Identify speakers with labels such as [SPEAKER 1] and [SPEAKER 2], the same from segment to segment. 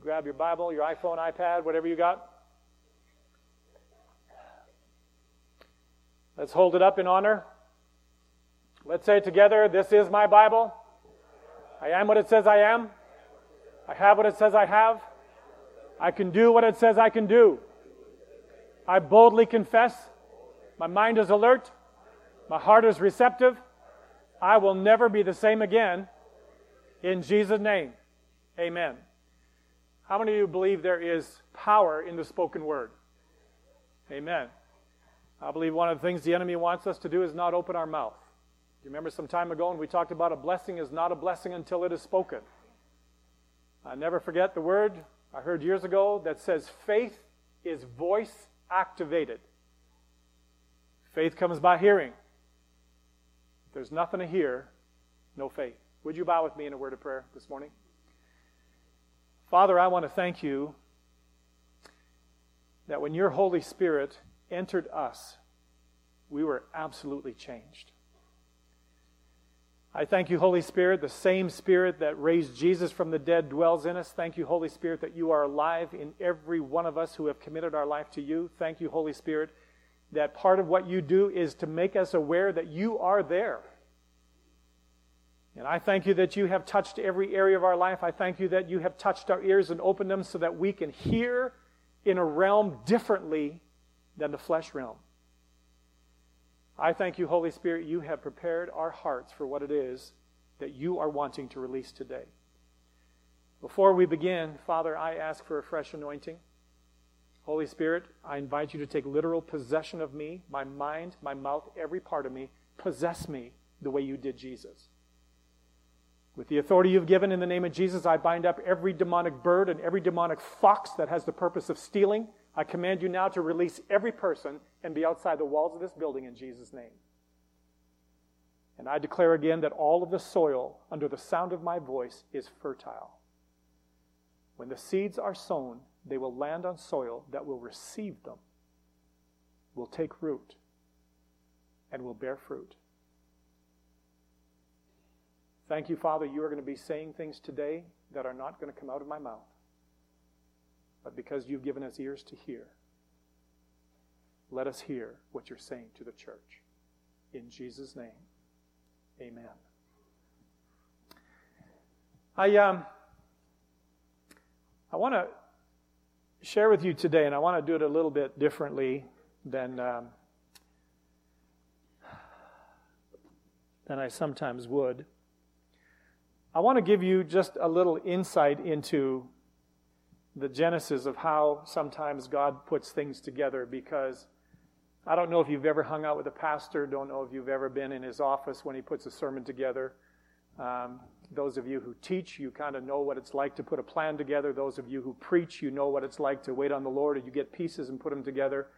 [SPEAKER 1] grab your Bible, your iPhone, iPad, whatever you got. Let's hold it up in honor. Let's say together, this is my Bible. I am what it says I am. I have what it says I have. I can do what it says I can do. I boldly confess. My mind is alert. My heart is receptive. I will never be the same again. In Jesus' name, amen. How many of you believe there is power in the spoken word? Amen. I believe one of the things the enemy wants us to do is not open our mouth. You remember some time ago when we talked about a blessing is not a blessing until it is spoken. I never forget the word I heard years ago that says faith is voice activated. Faith comes by hearing. If there's nothing to hear, no faith. Would you bow with me in a word of prayer this morning? Father, I want to thank you that when your Holy Spirit entered us, we were absolutely changed. I thank you, Holy Spirit, the same Spirit that raised Jesus from the dead dwells in us. Thank you, Holy Spirit, that you are alive in every one of us who have committed our life to you. Thank you, Holy Spirit, that part of what you do is to make us aware that you are there. And I thank you that you have touched every area of our life. I thank you that you have touched our ears and opened them so that we can hear in a realm differently than the flesh realm. I thank you, Holy Spirit, you have prepared our hearts for what it is that you are wanting to release today. Before we begin, Father, I ask for a fresh anointing. Holy Spirit, I invite you to take literal possession of me, my mind, my mouth, every part of me. Possess me the way you did Jesus. With the authority you've given in the name of Jesus, I bind up every demonic bird and every demonic fox that has the purpose of stealing. I command you now to release every person and be outside the walls of this building in Jesus' name. And I declare again that all of the soil under the sound of my voice is fertile. When the seeds are sown, they will land on soil that will receive them, will take root, and will bear fruit. Thank you, Father, you are going to be saying things today that are not going to come out of my mouth, but because you've given us ears to hear, let us hear what you're saying to the church. In Jesus' name, amen. I want to share with you today, and I want to do it a little bit differently than I sometimes would. I want to give you just a little insight into the genesis of how sometimes God puts things together, because I don't know if you've ever hung out with a pastor, don't know if you've ever been in his office when he puts a sermon together. Those of you who teach, you kind of know what it's like to put a plan together. Those of you who preach, you know what it's like to wait on the Lord and you get pieces and put them together.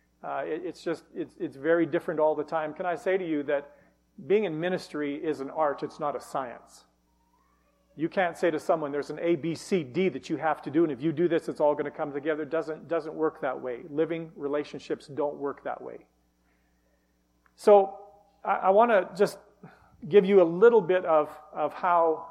[SPEAKER 1] It's very different all the time. Can I say to you that being in ministry is an art, it's not a science. You can't say to someone, there's an A, B, C, D that you have to do, and if you do this, it's all going to come together. It doesn't work that way. Living relationships don't work that way. So I want to just give you a little bit of how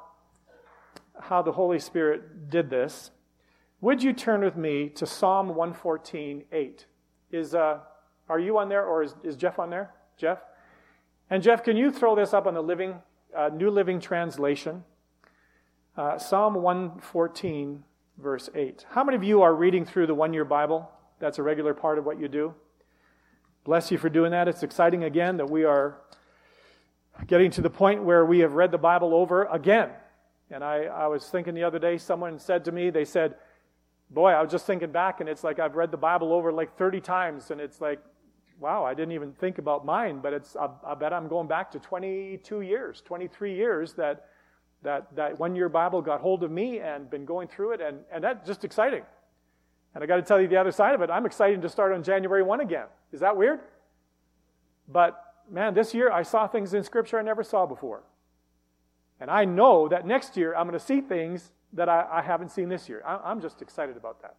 [SPEAKER 1] the Holy Spirit did this. Would you turn with me to Psalm 114:8? Are you on there, or is Jeff on there? Jeff? And Jeff, can you throw this up on the New Living Translation? Psalm 114, verse 8. How many of you are reading through the one-year Bible? That's a regular part of what you do. Bless you for doing that. It's exciting again that we are getting to the point where we have read the Bible over again. And I was thinking the other day, someone said to me, they said, boy, I was just thinking back, and it's like I've read the Bible over like 30 times, and it's like, wow, I didn't even think about mine, but I bet I'm going back to 22 years, 23 years that one-year Bible got hold of me and been going through it, and that's just exciting. And I got to tell you the other side of it, I'm excited to start on January 1 again. Is that weird? But, man, this year I saw things in Scripture I never saw before. And I know that next year I'm going to see things that I haven't seen this year. I'm just excited about that.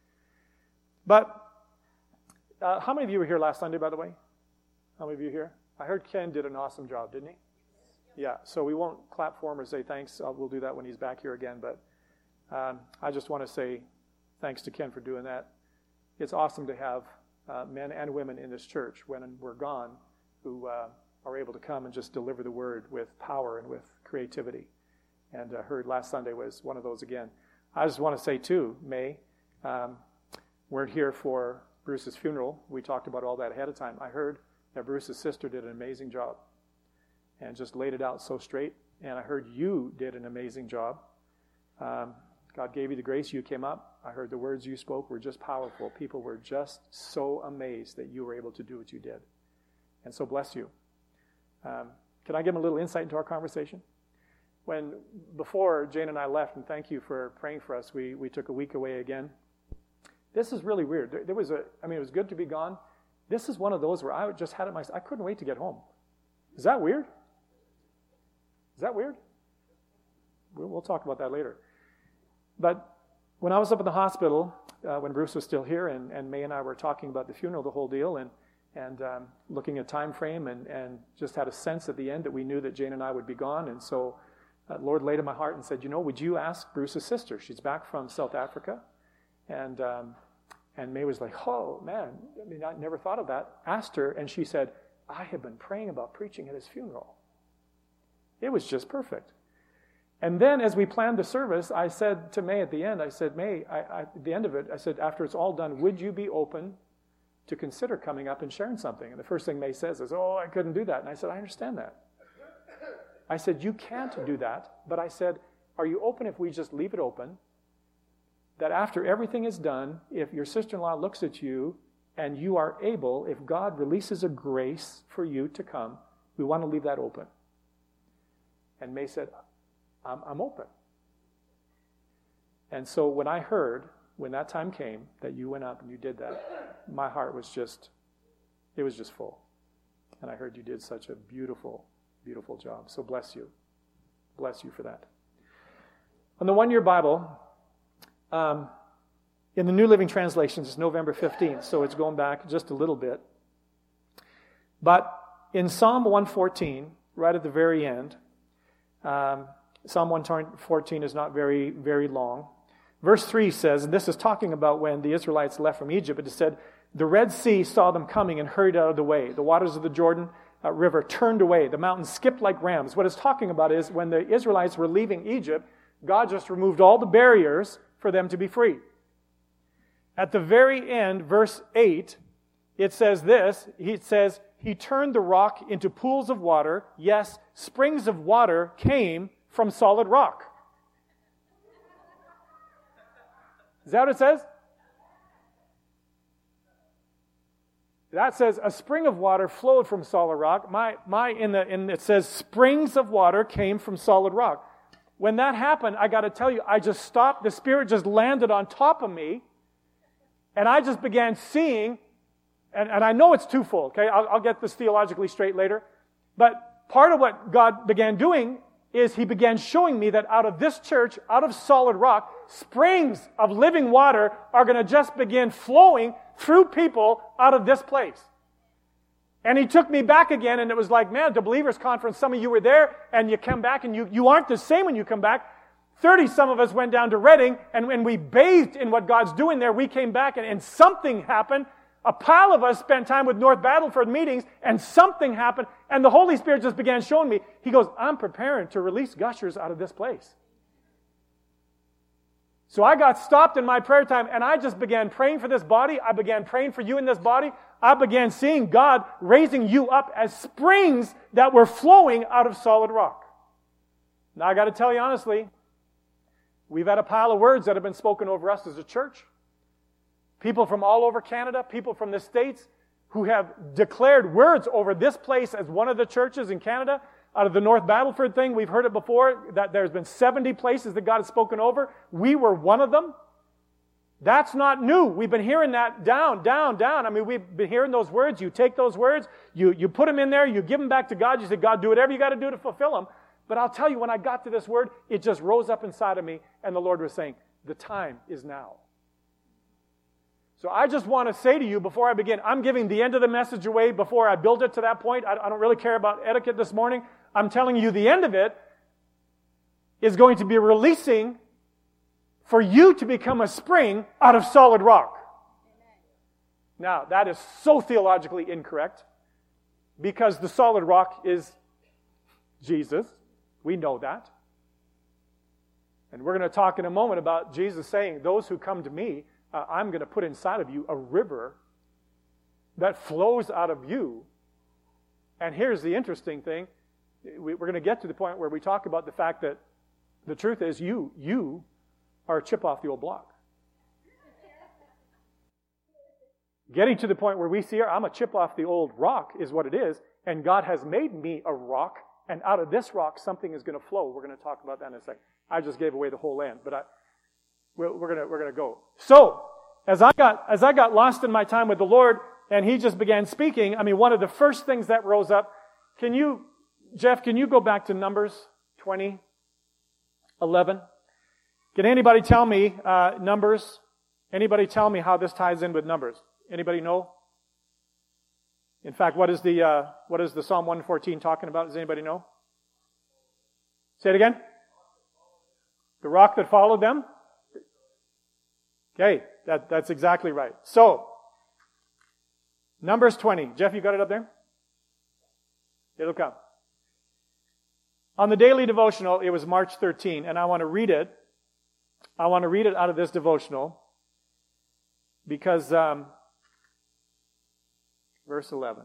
[SPEAKER 1] But how many of you were here last Sunday, by the way? How many of you here? I heard Ken did an awesome job, didn't he? Yeah, so we won't clap for him or say thanks. We'll do that when he's back here again. But I just want to say thanks to Ken for doing that. It's awesome to have men and women in this church when we're gone who are able to come and just deliver the word with power and with creativity. And I heard last Sunday was one of those again. I just want to say too, May, weren't here for Bruce's funeral. We talked about all that ahead of time. I heard that Bruce's sister did an amazing job and just laid it out so straight. And I heard you did an amazing job. God gave you the grace. You came up. I heard the words you spoke were just powerful. People were just so amazed that you were able to do what you did. And so bless you. Can I give them a little insight into our conversation? Before Jane and I left, and thank you for praying for us, we took a week away again. This is really weird. It was good to be gone. This is one of those where I just had it myself. I couldn't wait to get home. Is that weird? Is that weird? We'll talk about that later. But when I was up at the hospital, when Bruce was still here, and May and I were talking about the funeral, the whole deal, and looking at time frame, and just had a sense at the end that we knew that Jane and I would be gone. And so Lord laid in my heart and said, would you ask Bruce's sister? She's back from South Africa. And May was like, oh, man, I never thought of that. Asked her, and she said, I have been praying about preaching at his funeral. It was just perfect. And then as we planned the service, I said to May at the end, I said, May, at the end of it, I said, after it's all done, would you be open to consider coming up and sharing something? And the first thing May says is, oh, I couldn't do that. And I said, I understand that. I said, you can't do that. But I said, are you open if we just leave it open? That after everything is done, if your sister-in-law looks at you and you are able, if God releases a grace for you to come, we want to leave that open. And May said, I'm open. And so when I heard, when that time came, that you went up and you did that, my heart was just full. And I heard you did such a beautiful, beautiful job. So bless you. Bless you for that. On the one-year Bible, in the New Living Translation, it's November 15th, so it's going back just a little bit. But in Psalm 114, right at the very end, Psalm 114 is not very, very long. Verse 3 says, and this is talking about when the Israelites left from Egypt, it said, the Red Sea saw them coming and hurried out of the way. The waters of the Jordan River turned away. The mountains skipped like rams. What it's talking about is when the Israelites were leaving Egypt, God just removed all the barriers for them to be free. At the very end, verse 8, it says this. It says, he turned the rock into pools of water. Yes, springs of water came from solid rock. Is that what it says? That says a spring of water flowed from solid rock. It says springs of water came from solid rock. When that happened, I got to tell you, I just stopped. The Spirit just landed on top of me, and I just began seeing. And I know it's twofold. Okay, I'll get this theologically straight later. But part of what God began doing is He began showing me that out of this church, out of solid rock, springs of living water are going to just begin flowing through people out of this place. And He took me back again, and it was like, man, the Believers Conference, some of you were there, and you come back, and you aren't the same when you come back. 30 some of us went down to Redding, and when we bathed in what God's doing there, we came back, and something happened. A pile of us spent time with North Battleford meetings, and something happened, and the Holy Spirit just began showing me. He goes, I'm preparing to release gushers out of this place. So I got stopped in my prayer time, and I just began praying for this body. I began praying for you in this body. I began seeing God raising you up as springs that were flowing out of solid rock. Now I got to tell you honestly, we've had a pile of words that have been spoken over us as a church. People from all over Canada, people from the States who have declared words over this place as one of the churches in Canada. Out of the North Battleford thing, we've heard it before, that there's been 70 places that God has spoken over. We were one of them. That's not new. We've been hearing that down. I mean, we've been hearing those words. You take those words, you put them in there, you give them back to God. You say, God, do whatever you got to do to fulfill them. But I'll tell you, when I got to this word, it just rose up inside of me, and the Lord was saying, the time is now. So I just want to say to you before I begin, I'm giving the end of the message away before I build it to that point. I don't really care about etiquette this morning. I'm telling you the end of it is going to be releasing for you to become a spring out of solid rock. Now, that is so theologically incorrect because the solid rock is Jesus. We know that. And we're going to talk in a moment about Jesus saying, those who come to me, I'm going to put inside of you a river that flows out of you. And here's the interesting thing. We're going to get to the point where we talk about the fact that the truth is you are a chip off the old block. Getting to the point where we see, I'm a chip off the old rock is what it is, and God has made me a rock, and out of this rock something is going to flow. We're going to talk about that in a second. I just gave away the whole land, but we're going to go. So, as I got lost in my time with the Lord, and He just began speaking, one of the first things that rose up, Jeff, can you go back to Numbers 20:11? Can anybody tell me Numbers? Anybody tell me how this ties in with Numbers? Anybody know? In fact, what is the Psalm 114 talking about? Does anybody know? Say it again. The rock that followed them? Okay, that's exactly right. So, Numbers 20. Jeff, you got it up there? It'll come. On the daily devotional, it was March 13, and I want to read it. I want to read it out of this devotional because verse 11.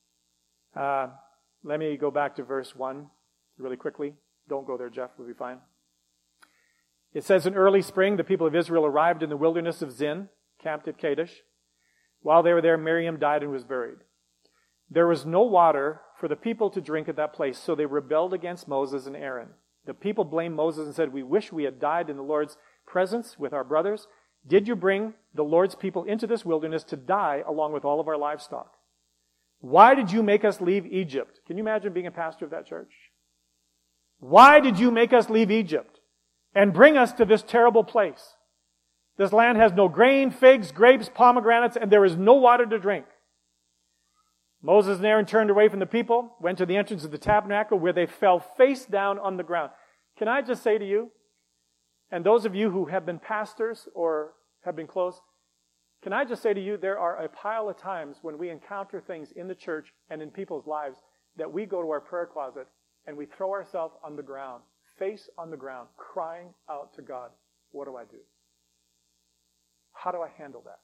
[SPEAKER 1] Let me go back to verse 1 really quickly. Don't go there, Jeff. We'll be fine. It says, in early spring, the people of Israel arrived in the wilderness of Zin, camped at Kadesh. While they were there, Miriam died and was buried. There was no water for the people to drink at that place, so they rebelled against Moses and Aaron. The people blamed Moses and said, we wish we had died in the Lord's presence with our brothers. Did you bring the Lord's people into this wilderness to die along with all of our livestock? Why did you make us leave Egypt? Can you imagine being a pastor of that church? Why did you make us leave Egypt and bring us to this terrible place? This land has no grain, figs, grapes, pomegranates, and there is no water to drink. Moses and Aaron turned away from the people, went to the entrance of the tabernacle where they fell face down on the ground. Can I just say to you, and those of you who have been pastors or have been close, can I just say to you, there are a pile of times when we encounter things in the church and in people's lives that we go to our prayer closet and we throw ourselves on the ground, face on the ground, crying out to God, what do I do? How do I handle that?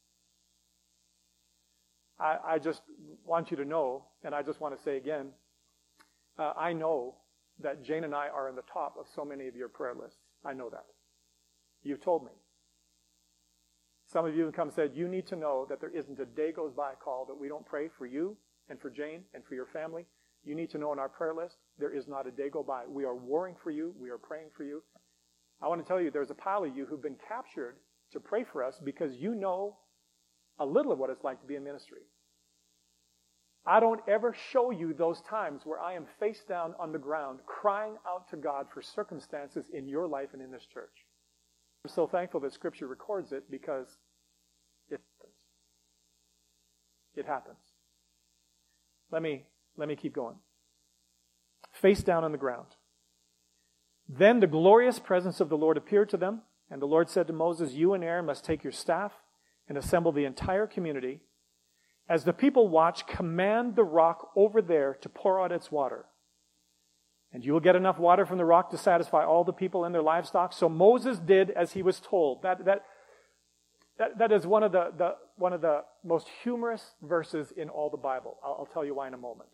[SPEAKER 1] I just want you to know, and I just want to say again, I know that Jane and I are in the top of so many of your prayer lists. I know that. You've told me. Some of you have come and said, you need to know that there isn't a day goes by call that we don't pray for you and for Jane and for your family. You need to know on our prayer list, there is not a day go by. We are warring for you. We are praying for you. I want to tell you, there's a pile of you who've been captured to pray for us because you know a little of what it's like to be in ministry. I don't ever show you those times where I am face down on the ground crying out to God for circumstances in your life and in this church. I'm so thankful that Scripture records it because it happens. It happens. Let me keep going. Face down on the ground. Then the glorious presence of the Lord appeared to them, and the Lord said to Moses, you and Aaron must take your staff and assemble the entire community. As the people watch, command the rock over there to pour out its water. And you will get enough water from the rock to satisfy all the people and their livestock. So Moses did as he was told. That is one of the most humorous verses in all the Bible. I'll tell you why in a moment.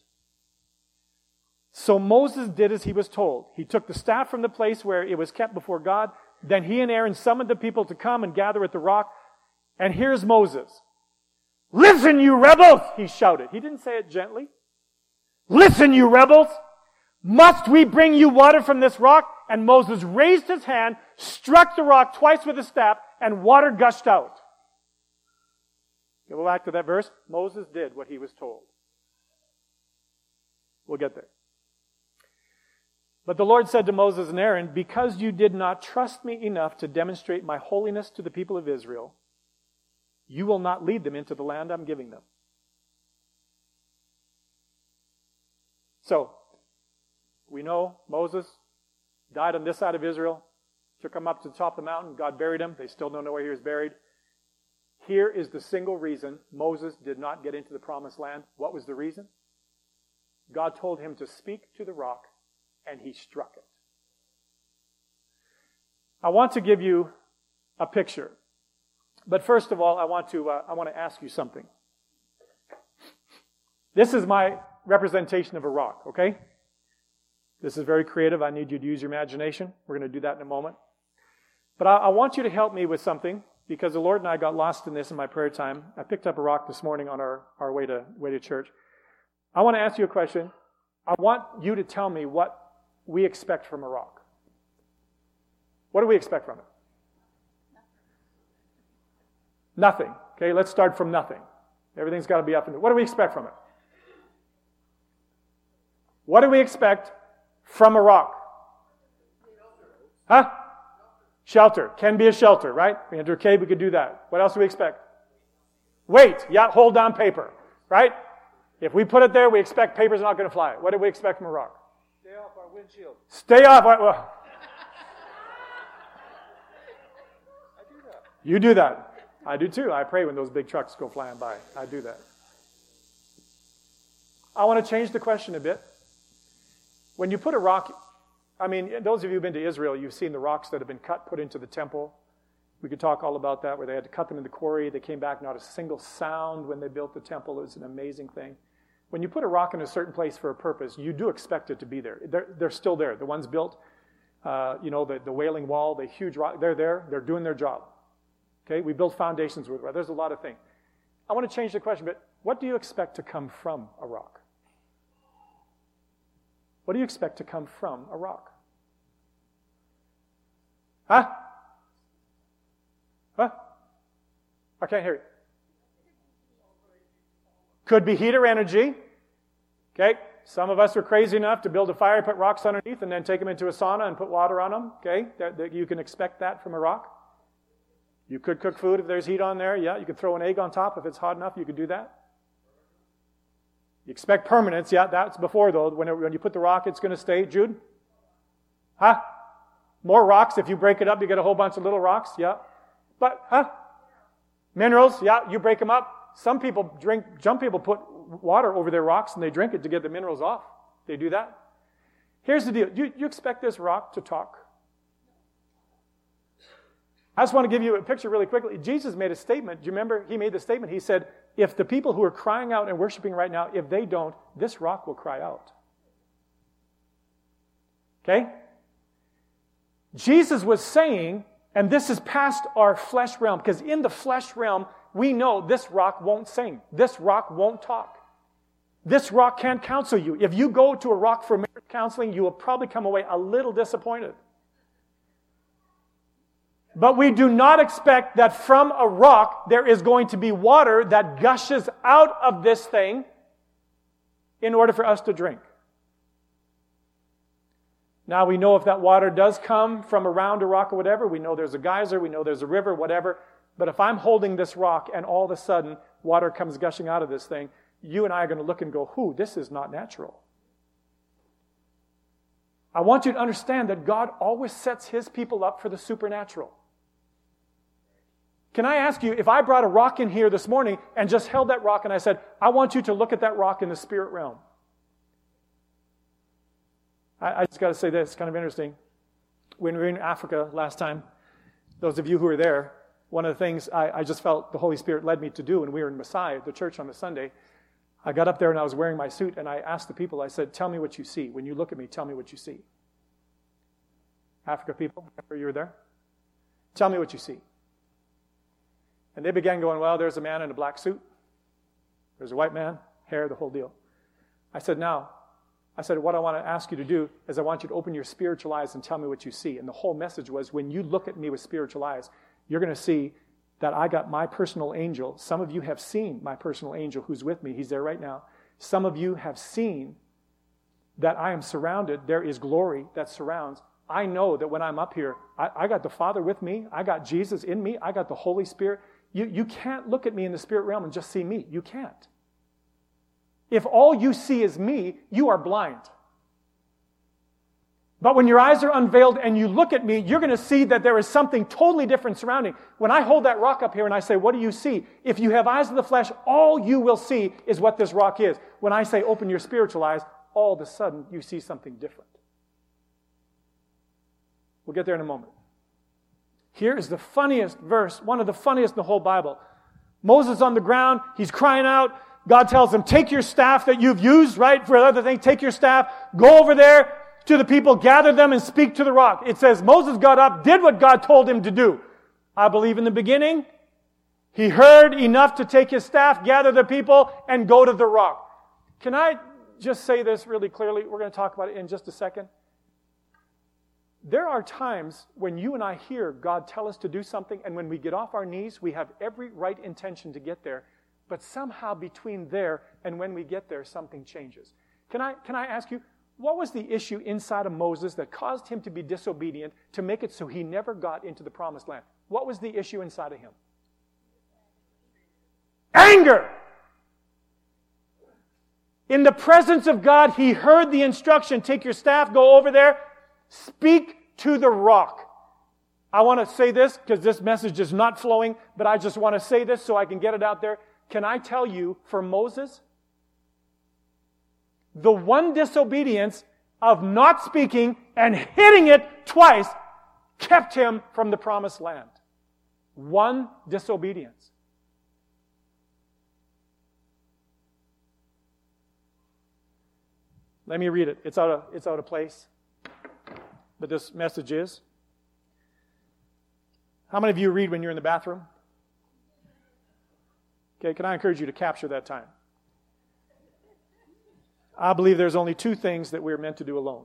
[SPEAKER 1] So Moses did as he was told. He took the staff from the place where it was kept before God. Then he and Aaron summoned the people to come and gather at the rock. And here's Moses. Listen, you rebels, he shouted. He didn't say it gently. Listen, you rebels. Must we bring you water from this rock? And Moses raised his hand, struck the rock twice with his staff, and water gushed out. Go back to that verse. Moses did what he was told. We'll get there. But the Lord said to Moses and Aaron, because you did not trust me enough to demonstrate my holiness to the people of Israel, you will not lead them into the land I'm giving them. So, we know Moses died on this side of Israel, Took him up to the top of the mountain. God buried him. They still don't know where he was buried. Here is the single reason Moses did not get into the promised land. What was the reason? God told him to speak to the rock, and he struck it. I want to give you a picture. But first of all, I want to ask you something. This is my representation of a rock, okay? This is very creative. I need you to use your imagination. We're going to do that in a moment. But I want you to help me with something, because the Lord and I got lost in this in my prayer time. I picked up a rock this morning on our way to church. I want to ask you a question. I want you to tell me what we expect from a rock. What do we expect from it? Nothing. Okay, let's start from nothing. Everything's got to be up and down. What do we expect from it? What do we expect from a rock? Huh? Shelter. Can be a shelter, right? We enter a cave, we could do that. What else do we expect? Weight. Yeah, hold down paper, right? If we put it there, we expect paper's not going to fly. What do we expect from a rock?
[SPEAKER 2] Stay off our windshield.
[SPEAKER 1] Stay off our... Well,
[SPEAKER 2] I do that.
[SPEAKER 1] you do that. I do too. I pray when those big trucks go flying by. I do that. I want to change the question a bit. When you put a rock... I mean, those of you who've been to Israel, you've seen the rocks that have been cut, put into the temple. We could talk all about that, where they had to cut them in the quarry. They came back, not a single sound when they built the temple. It was an amazing thing. When you put a rock in a certain place for a purpose, you do expect it to be there. They're still there. The ones built, the Wailing Wall, the huge rock, they're there. They're doing their job. Okay, we build foundations with it. There's a lot of things. I want to change the question, but what do you expect to come from a rock? What do you expect to come from a rock? Huh? Huh? I can't hear you. Could be heat or energy. Okay? Some of us are crazy enough to build a fire, put rocks underneath, and then take them into a sauna and put water on them. Okay? You can expect that from a rock. You could cook food if there's heat on there. Yeah, you could throw an egg on top if it's hot enough. You could do that. You expect permanence. Yeah, that's before, though. When you put the rock, it's going to stay. Jude? Huh? More rocks. If you break it up, you get a whole bunch of little rocks. Yeah. But, minerals. Yeah, you break them up. Some people put water over their rocks and they drink it to get the minerals off. They do that. Here's the deal. You expect this rock to talk? I just want to give you a picture really quickly. Jesus made a statement. Do you remember? He made the statement. He said, if the people who are crying out and worshiping right now, if they don't, this rock will cry out. Okay? Jesus was saying, and this is past our flesh realm, because in the flesh realm, we know this rock won't sing. This rock won't talk. This rock can't counsel you. If you go to a rock for marriage counseling, you will probably come away a little disappointed. But we do not expect that from a rock there is going to be water that gushes out of this thing in order for us to drink. Now we know if that water does come from around a rock or whatever, we know there's a geyser, we know there's a river, whatever. But if I'm holding this rock and all of a sudden water comes gushing out of this thing, you and I are going to look and go, this is not natural. I want you to understand that God always sets His people up for the supernatural. Can I ask you, if I brought a rock in here this morning and just held that rock and I said, I want you to look at that rock in the spirit realm. I just got to say this, it's kind of interesting. When we were in Africa last time, those of you who were there, one of the things I just felt the Holy Spirit led me to do when we were in Maasai, the church on the Sunday, I got up there and I was wearing my suit and I asked the people, I said, tell me what you see. When you look at me, tell me what you see. Africa people, remember you were there? Tell me what you see. And they began going, well, there's a man in a black suit. There's a white man, hair, the whole deal. I said, what I want to ask you to do is I want you to open your spiritual eyes and tell me what you see. And the whole message was, when you look at me with spiritual eyes, you're going to see that I got my personal angel. Some of you have seen my personal angel who's with me. He's there right now. Some of you have seen that I am surrounded. There is glory that surrounds. I know that when I'm up here, I got the Father with me. I got Jesus in me. I got the Holy Spirit. You can't look at me in the spirit realm and just see me. You can't. If all you see is me, you are blind. But when your eyes are unveiled and you look at me, you're going to see that there is something totally different surrounding. When I hold that rock up here and I say, what do you see? If you have eyes of the flesh, all you will see is what this rock is. When I say open your spiritual eyes, all of a sudden you see something different. We'll get there in a moment. Here is the funniest verse, one of the funniest in the whole Bible. Moses on the ground, he's crying out. God tells him, take your staff that you've used, right, for other things, take your staff, go over there to the people, gather them, and speak to the rock. It says Moses got up, did what God told him to do. I believe in the beginning, he heard enough to take his staff, gather the people, and go to the rock. Can I just say this really clearly? We're going to talk about it in just a second. There are times when you and I hear God tell us to do something, and when we get off our knees, we have every right intention to get there, but somehow between there and when we get there, something changes. Can I ask you, what was the issue inside of Moses that caused him to be disobedient, to make it so he never got into the promised land? What was the issue inside of him? Anger! In the presence of God, he heard the instruction, take your staff, go over there, speak to the rock. I want to say this because this message is not flowing, but I just want to say this so I can get it out there. Can I tell you, for Moses, the one disobedience of not speaking and hitting it twice kept him from the promised land. One disobedience. Let me read it. It's out of place. But this message is. How many of you read when you're in the bathroom? Okay, can I encourage you to capture that time? I believe there's only two things that we're meant to do alone.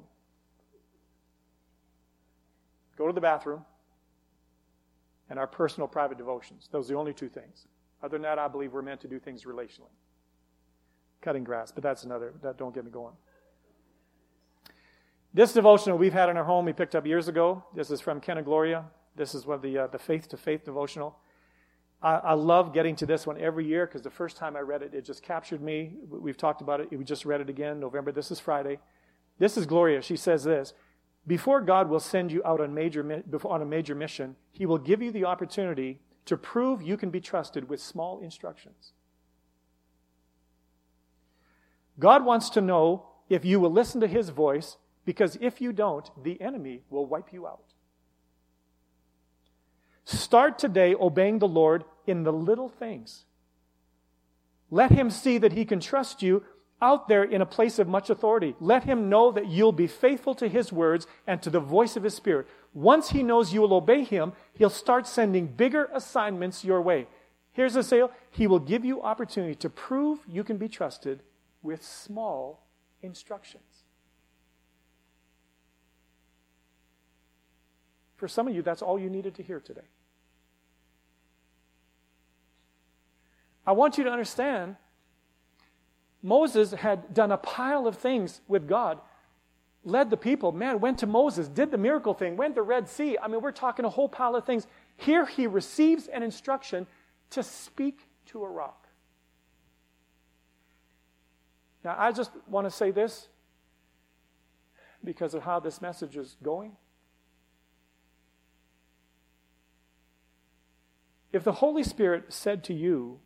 [SPEAKER 1] Go to the bathroom and our personal private devotions. Those are the only two things. Other than that, I believe we're meant to do things relationally. Cutting grass, but that don't get me going. This devotional we've had in our home, we picked up years ago. This is from Ken and Gloria. This is one of the Faith to Faith devotional. I love getting to this one every year because the first time I read it, it just captured me. We've talked about it. We just read it again, November. This is Friday. This is Gloria. She says this: before God will send you out on a major mission, He will give you the opportunity to prove you can be trusted with small instructions. God wants to know if you will listen to His voice, because if you don't, the enemy will wipe you out. Start today obeying the Lord in the little things. Let Him see that He can trust you out there in a place of much authority. Let Him know that you'll be faithful to His words and to the voice of His Spirit. Once He knows you will obey Him, He'll start sending bigger assignments your way. Here's the sale. He will give you opportunity to prove you can be trusted with small instructions. For some of you, that's all you needed to hear today. I want you to understand, Moses had done a pile of things with God, led the people, went to Moses, did the miracle thing, went to the Red Sea. I mean, we're talking a whole pile of things. Here he receives an instruction to speak to a rock. Now, I just want to say this because of how this message is going. If the Holy Spirit said to you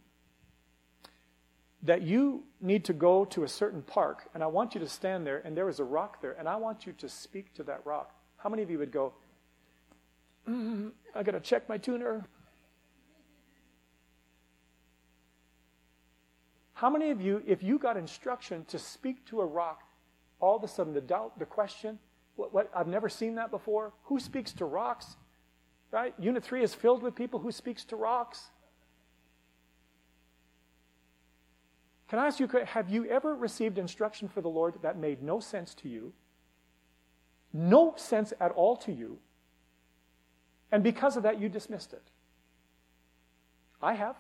[SPEAKER 1] that you need to go to a certain park, and I want you to stand there, and there is a rock there, and I want you to speak to that rock, how many of you would go, I got to check my tuner? How many of you, if you got instruction to speak to a rock, all of a sudden the doubt, the question, what I've never seen that before, who speaks to rocks? Right? Unit 3 is filled with people who speaks to rocks. Can I ask you, have you ever received instruction for the Lord that made no sense to you? No sense at all to you. And because of that, you dismissed it? I have.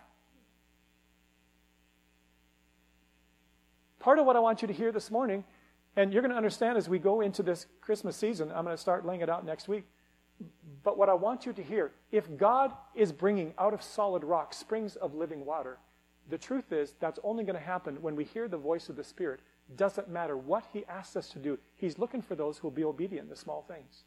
[SPEAKER 1] Part of what I want you to hear this morning, and you're going to understand as we go into this Christmas season, I'm going to start laying it out next week. But what I want you to hear, if God is bringing out of solid rock springs of living water, the truth is that's only going to happen when we hear the voice of the Spirit. Doesn't matter what he asks us to do. He's looking for those who will be obedient in the small things.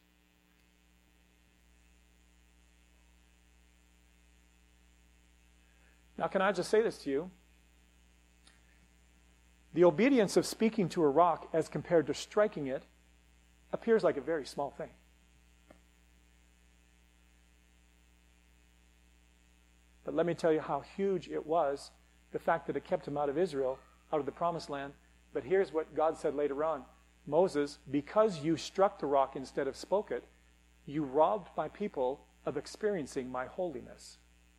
[SPEAKER 1] Now, can I just say this to you? The obedience of speaking to a rock as compared to striking it appears like a very small thing. But let me tell you how huge it was, the fact that it kept him out of Israel, out of the promised land. But here's what God said later on. Moses, because you struck the rock instead of spoke it, you robbed my people of experiencing my holiness.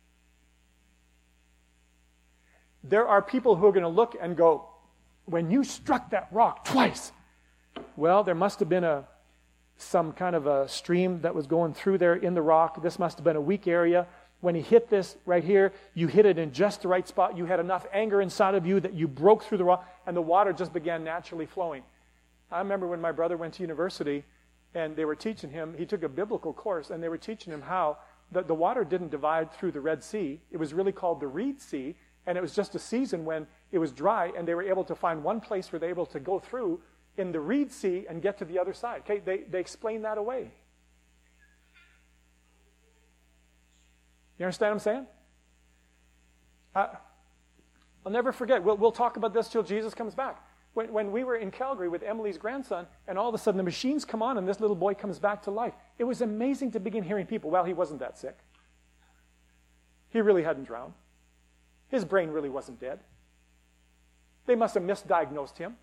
[SPEAKER 1] There are people who are going to look and go, when you struck that rock twice, well, there must have been some kind of a stream that was going through there in the rock. This must have been a weak area. When he hit this right here, you hit it in just the right spot. You had enough anger inside of you that you broke through the rock, and the water just began naturally flowing. I remember when my brother went to university, and they were teaching him, he took a biblical course, and they were teaching him how the water didn't divide through the Red Sea. It was really called the Reed Sea, and it was just a season when it was dry, and they were able to find one place where they were able to go through in the Reed Sea and get to the other side. Okay, they explained that away. You understand what I'm saying? I'll never forget. We'll talk about this till Jesus comes back. When we were in Calgary with Emily's grandson, and all of a sudden the machines come on and this little boy comes back to life. It was amazing to begin hearing people. Well, he wasn't that sick. He really hadn't drowned. His brain really wasn't dead. They must have misdiagnosed him.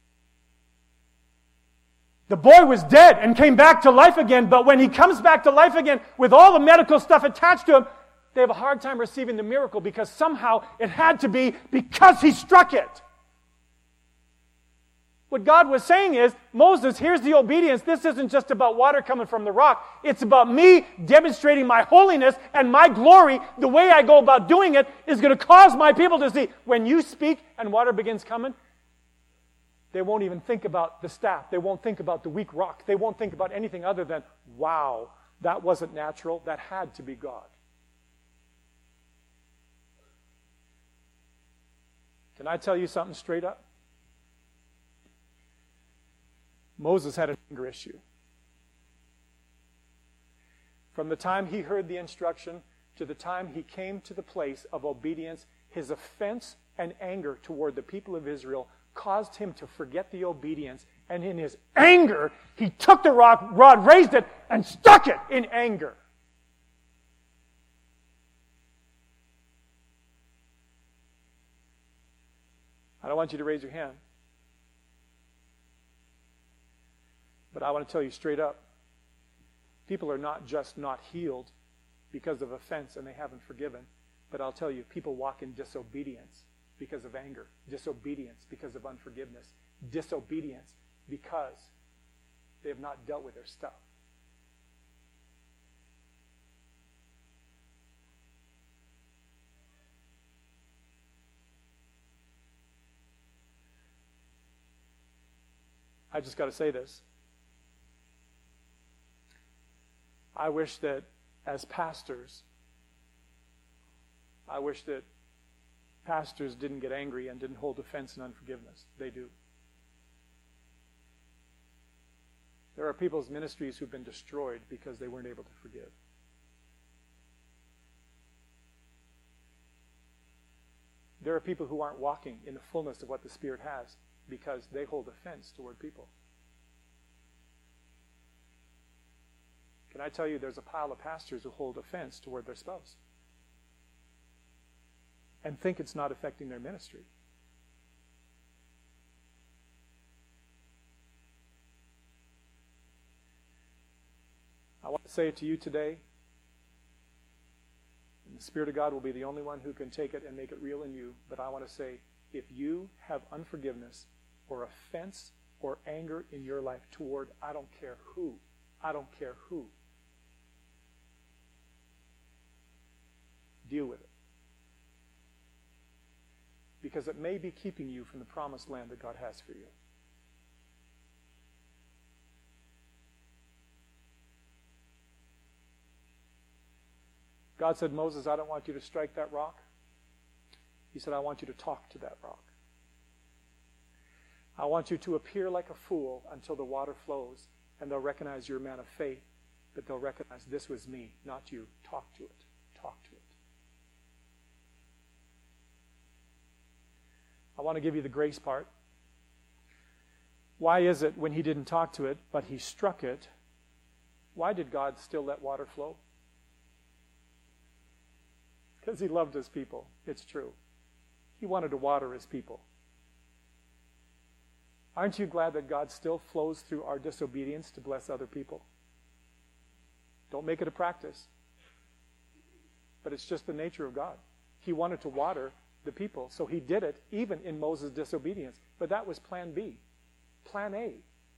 [SPEAKER 1] The boy was dead and came back to life again, but when he comes back to life again with all the medical stuff attached to him, they have a hard time receiving the miracle because somehow it had to be because he struck it. What God was saying is, Moses, here's the obedience. This isn't just about water coming from the rock. It's about me demonstrating my holiness and my glory. The way I go about doing it is going to cause my people to see, when you speak and water begins coming, they won't even think about the staff. They won't think about the weak rock. They won't think about anything other than, wow, that wasn't natural. That had to be God. Can I tell you something straight up? Moses had an anger issue. From the time he heard the instruction to the time he came to the place of obedience, his offense and anger toward the people of Israel caused him to forget the obedience. And in his anger, he took the rod, raised it, and stuck it in anger. I don't want you to raise your hand. But I want to tell you straight up, people are not just not healed because of offense and they haven't forgiven. But I'll tell you, people walk in disobedience because of anger, disobedience because of unforgiveness, disobedience because they have not dealt with their stuff. I just got to say this. I wish that as pastors, pastors didn't get angry and didn't hold offense and unforgiveness. They do. There are people's ministries who've been destroyed because they weren't able to forgive. There are people who aren't walking in the fullness of what the Spirit has because they hold offense toward people. Can I tell you, there's a pile of pastors who hold offense toward their spouse and think it's not affecting their ministry. I want to say it to you today, and the Spirit of God will be the only one who can take it and make it real in you, but I want to say, if you have unforgiveness or offense or anger in your life toward I don't care who, deal with it. Because it may be keeping you from the promised land that God has for you. God said, Moses, I don't want you to strike that rock. He said, I want you to talk to that rock. I want you to appear like a fool until the water flows, and they'll recognize you're a man of faith, but they'll recognize this was me, not you. Talk to it. Talk to it. I want to give you the grace part. Why is it when he didn't talk to it, but he struck it, why did God still let water flow? Because he loved his people. It's true. He wanted to water his people. Aren't you glad that God still flows through our disobedience to bless other people? Don't make it a practice. But it's just the nature of God. He wanted to water the people, so he did it even in Moses' disobedience. But that was plan B. Plan A.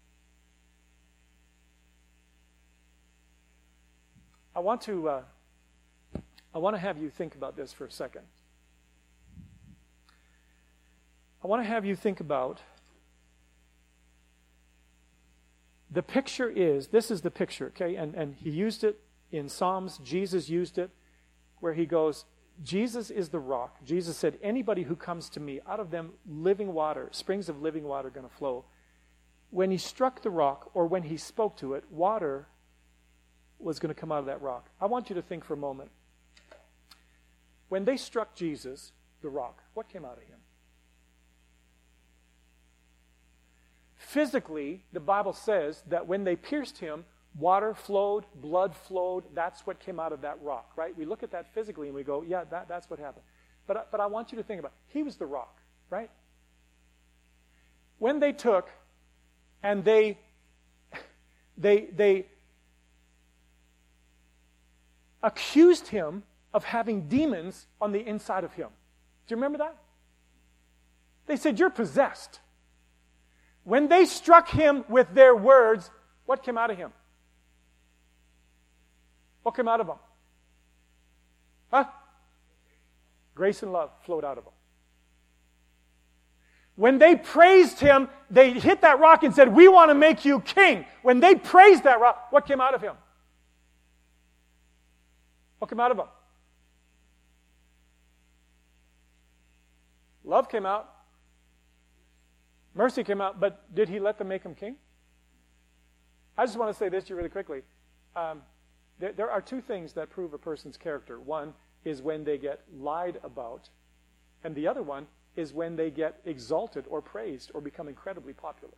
[SPEAKER 1] I want to have you think about this for a second. I want to have you think about the picture is, this is the picture, okay? And he used it in Psalms. Jesus used it where he goes, Jesus is the rock. Jesus said, anybody who comes to me, out of them living water, springs of living water are going to flow. When he struck the rock, or when he spoke to it, water was going to come out of that rock. I want you to think for a moment. When they struck Jesus, the rock, what came out of him? Physically, the Bible says that when they pierced him, water flowed, blood flowed. That's what came out of that rock, right? We look at that physically and we go, yeah, that's what happened. But I want you to think about it. He was the rock, right? When they took and they accused him of having demons on the inside of him. Do you remember that? They said, you're possessed. When they struck him with their words, what came out of him? What came out of him? Huh? Grace and love flowed out of him. When they praised him, they hit that rock and said, we want to make you king. When they praised that rock, what came out of him? What came out of him? Love came out. Mercy came out, but did he let them make him king? I just want to say this to you really quickly. There are two things that prove a person's character. One is when they get lied about, and the other one is when they get exalted or praised or become incredibly popular.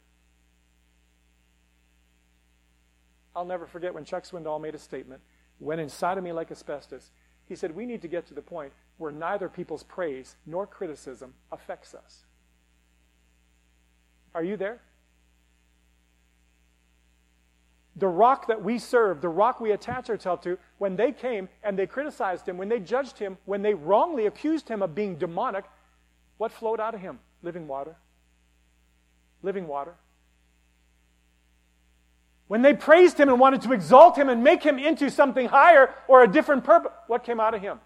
[SPEAKER 1] I'll never forget when Chuck Swindoll made a statement, went inside of me like asbestos. He said, we need to get to the point where neither people's praise nor criticism affects us. Are you there? The rock that we serve, the rock we attach ourselves to, when they came and they criticized him, when they judged him, when they wrongly accused him of being demonic, what flowed out of him? Living water. Living water. When they praised him and wanted to exalt him and make him into something higher or a different purpose, what came out of him?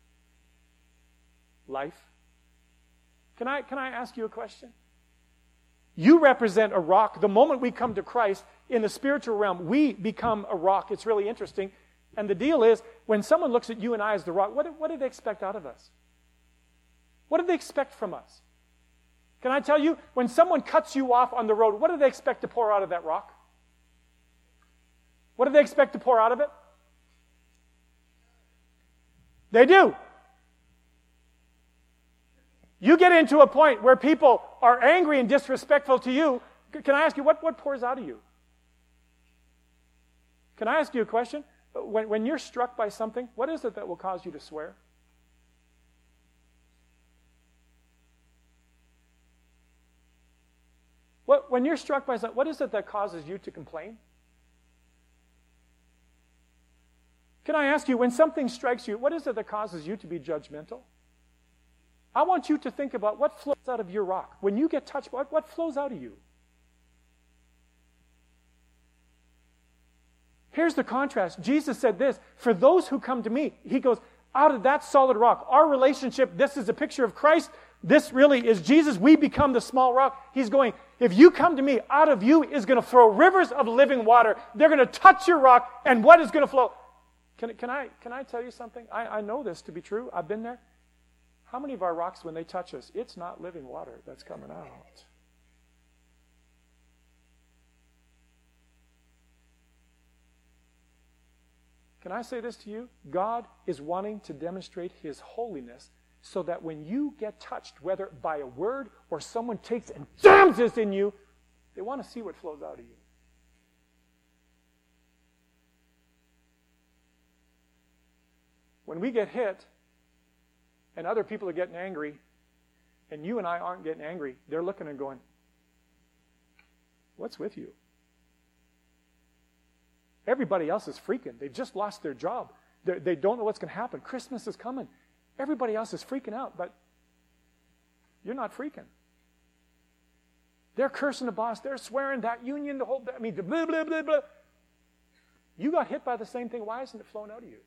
[SPEAKER 1] Life. Can I ask you a question? You represent a rock. The moment we come to Christ, in the spiritual realm, we become a rock. It's really interesting. And the deal is, when someone looks at you and I as the rock, what do they expect out of us? What do they expect from us? Can I tell you, when someone cuts you off on the road, what do they expect to pour out of that rock? What do they expect to pour out of it? They do. You get into a point where people are angry and disrespectful to you. Can I ask you, what pours out of you? Can I ask you a question? When you're struck by something, what is it that will cause you to swear? When you're struck by something, what is it that causes you to complain? Can I ask you, when something strikes you, what is it that causes you to be judgmental? I want you to think about what flows out of your rock. When you get touched, what flows out of you? Here's the contrast. Jesus said this, for those who come to me, he goes, out of that solid rock, our relationship, this is a picture of Christ, this really is Jesus, we become the small rock. He's going, if you come to me, out of you is going to flow rivers of living water. They're going to touch your rock, and what is going to flow? Can I tell you something? I know this to be true. I've been there. How many of our rocks, when they touch us, it's not living water that's coming out. Can I say this to you? God is wanting to demonstrate His holiness so that when you get touched, whether by a word or someone takes and jams this in you, they want to see what flows out of you. When we get hit and other people are getting angry and you and I aren't getting angry, they're looking and going, what's with you? Everybody else is freaking. They've just lost their job. They don't know what's going to happen. Christmas is coming. Everybody else is freaking out, but you're not freaking. They're cursing the boss. They're swearing that union, the whole, blah, blah, blah, blah. You got hit by the same thing. Why isn't it flowing out of you?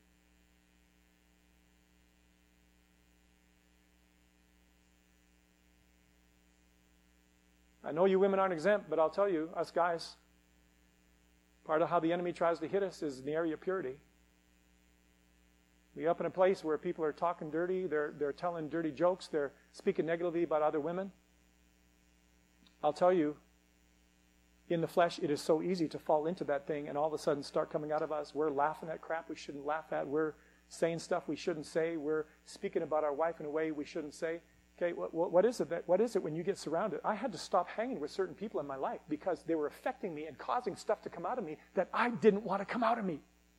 [SPEAKER 1] I know you women aren't exempt, but I'll tell you, us guys, part of how the enemy tries to hit us is in the area of purity. We up in a place where people are talking dirty, they're telling dirty jokes, they're speaking negatively about other women. I'll tell you, in the flesh, it is so easy to fall into that thing and all of a sudden start coming out of us. We're laughing at crap we shouldn't laugh at. We're saying stuff we shouldn't say. We're speaking about our wife in a way we shouldn't say. Okay, what is it when you get surrounded? I had to stop hanging with certain people in my life because they were affecting me and causing stuff to come out of me that I didn't want to come out of me.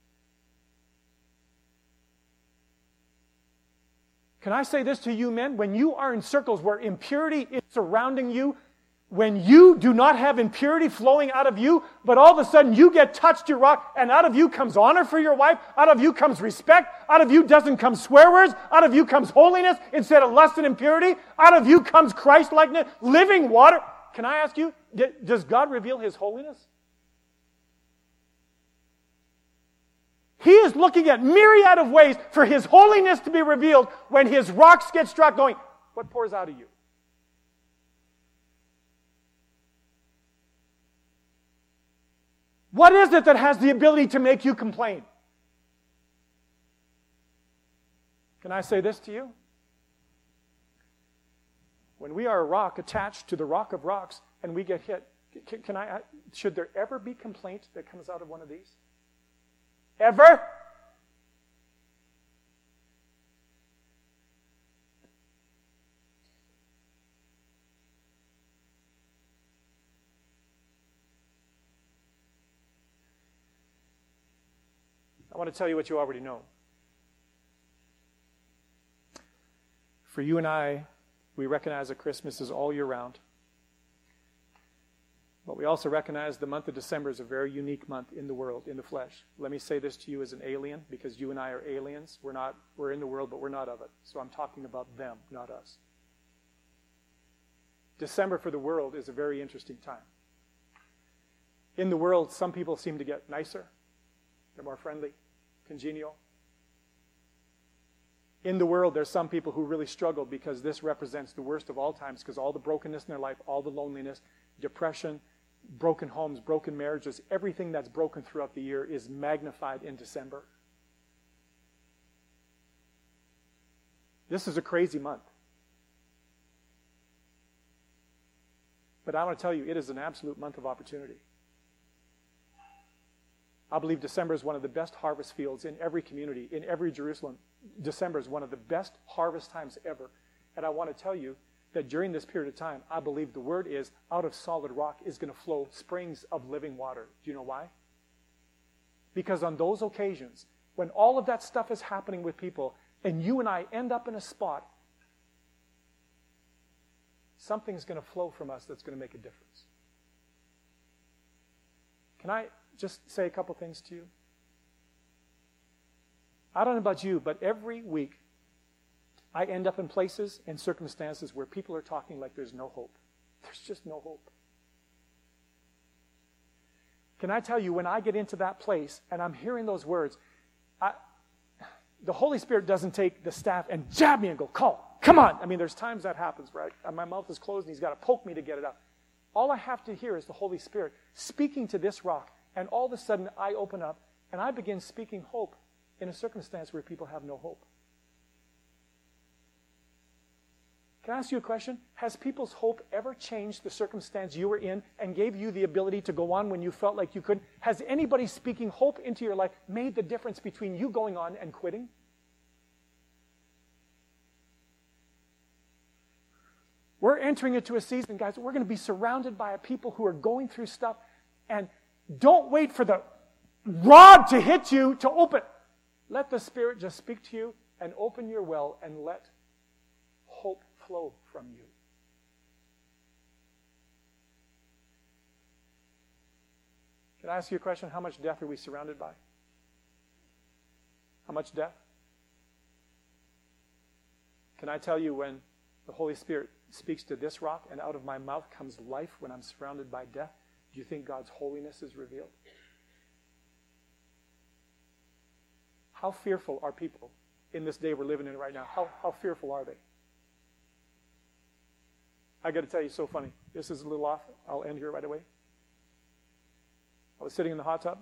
[SPEAKER 1] Can I say this to you men? When you are in circles where impurity is surrounding you, when you do not have impurity flowing out of you, but all of a sudden you get touched, you rock, and out of you comes honor for your wife, out of you comes respect, out of you doesn't come swear words, out of you comes holiness instead of lust and impurity, out of you comes Christ-likeness, living water. Can I ask you, does God reveal His holiness? He is looking at myriad of ways for His holiness to be revealed when His rocks get struck going, what pours out of you? What is it that has the ability to make you complain? Can I say this to you? When we are a rock attached to the rock of rocks and we get hit, should there ever be complaint that comes out of one of these? Ever? I want to tell you what you already know. For you and I, we recognize that Christmas is all year round. But we also recognize the month of December is a very unique month in the world, in the flesh. Let me say this to you as an alien, because you and I are aliens. We're in the world, but we're not of it. So I'm talking about them, not us. December for the world is a very interesting time. In the world, some people seem to get nicer. They're more friendly, congenial. In the world, there's some people who really struggle because this represents the worst of all times, because all the brokenness in their life, all the loneliness, depression, broken homes, broken marriages, everything that's broken throughout the year is magnified in December. This is a crazy month. But I want to tell you, it is an absolute month of opportunity. I believe December is one of the best harvest fields in every community, in every Jerusalem. December is one of the best harvest times ever. And I want to tell you that during this period of time, I believe the word is, out of solid rock is going to flow springs of living water. Do you know why? Because on those occasions, when all of that stuff is happening with people, and you and I end up in a spot, something's going to flow from us that's going to make a difference. Can I just say a couple things to you? I don't know about you, but every week I end up in places and circumstances where people are talking like there's no hope. There's just no hope. Can I tell you, when I get into that place and I'm hearing those words, the Holy Spirit doesn't take the staff and jab me and go, call, come on. I mean, there's times that happens, right? My mouth is closed and He's got to poke me to get it out. All I have to hear is the Holy Spirit speaking to this rock, and all of a sudden I open up and I begin speaking hope in a circumstance where people have no hope. Can I ask you a question? Has people's hope ever changed the circumstance you were in and gave you the ability to go on when you felt like you couldn't? Has anybody speaking hope into your life made the difference between you going on and quitting? We're entering into a season, guys, we're going to be surrounded by a people who are going through stuff, and don't wait for the rod to hit you to open. Let the Spirit just speak to you and open your well and let hope flow from you. Can I ask you a question? How much death are we surrounded by? How much death? Can I tell you, when the Holy Spirit speaks to this rock and out of my mouth comes life when I'm surrounded by death, do you think God's holiness is revealed? How fearful are people in this day we're living in right now? How fearful are they? I got to tell you, so funny. This is a little off. I'll end here right away. I was sitting in the hot tub.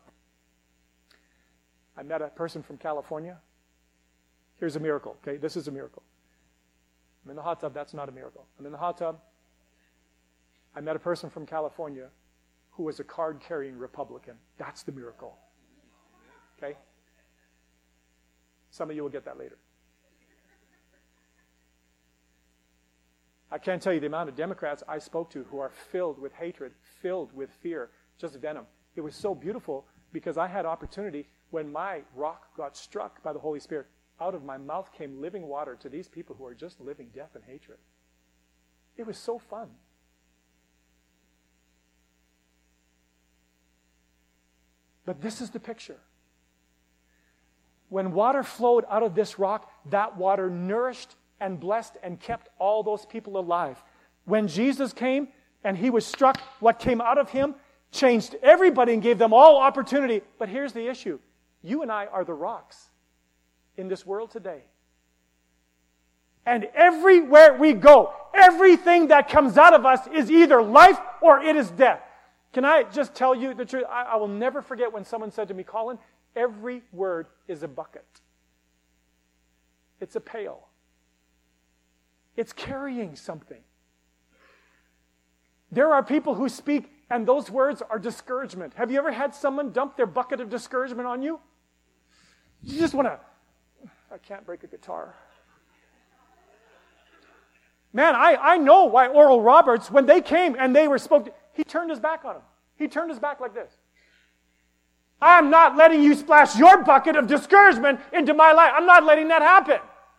[SPEAKER 1] I met a person from California. Here's a miracle, okay? This is a miracle. I'm in the hot tub. That's not a miracle. I'm in the hot tub. I met a person from California who was a card-carrying Republican. That's the miracle. Okay? Some of you will get that later. I can't tell you the amount of Democrats I spoke to who are filled with hatred, filled with fear, just venom. It was so beautiful because I had opportunity when my rock got struck by the Holy Spirit. Out of my mouth came living water to these people who are just living death and hatred. It was so fun. But this is the picture. When water flowed out of this rock, that water nourished and blessed and kept all those people alive. When Jesus came and he was struck, what came out of him changed everybody and gave them all opportunity. But here's the issue. You and I are the rocks in this world today. And everywhere we go, everything that comes out of us is either life or it is death. Can I just tell you the truth? I will never forget when someone said to me, Colin, every word is a bucket. It's a pail. It's carrying something. There are people who speak, and those words are discouragement. Have you ever had someone dump their bucket of discouragement on you? You just want to, I can't break a guitar. Man, I know why Oral Roberts, when they came and they were spoke to, he turned his back on him. He turned his back like this. I'm not letting you splash your bucket of discouragement into my life. I'm not letting that happen.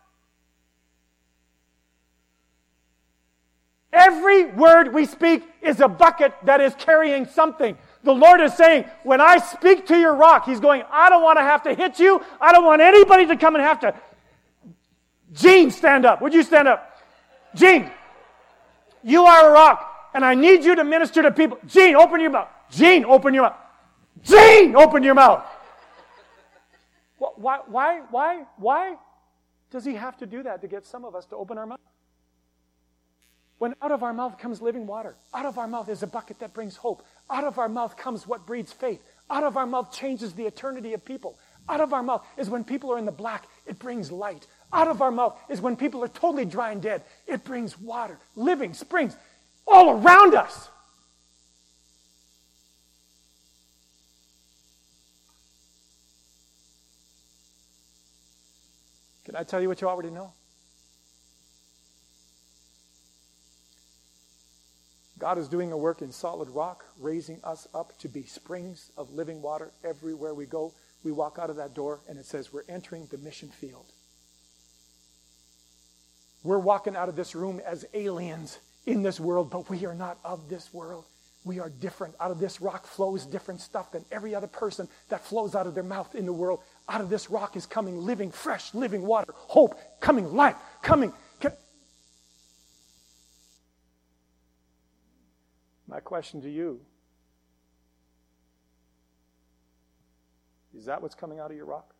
[SPEAKER 1] Every word we speak is a bucket that is carrying something. The Lord is saying, when I speak to your rock, He's going, I don't want to have to hit you. I don't want anybody to come and have to. Gene, stand up. Would you stand up? Gene, you are a rock, and I need you to minister to people. Gene, open your mouth. Gene, open your mouth. Gene, open your mouth. Why does He have to do that to get some of us to open our mouth? When out of our mouth comes living water, out of our mouth is a bucket that brings hope. Out of our mouth comes what breeds faith. Out of our mouth changes the eternity of people. Out of our mouth is when people are in the black, it brings light. Out of our mouth is when people are totally dry and dead, it brings water, living springs all around us. Can I tell you what you already know? God is doing a work in solid rock, raising us up to be springs of living water everywhere we go. We walk out of that door and it says we're entering the mission field. We're walking out of this room as aliens in this world, but we are not of this world. We are different. Out of this rock flows different stuff than every other person that flows out of their mouth in the world. Out of this rock is coming living, fresh, living water, hope, coming life, coming. My question to you, is that what's coming out of your rock?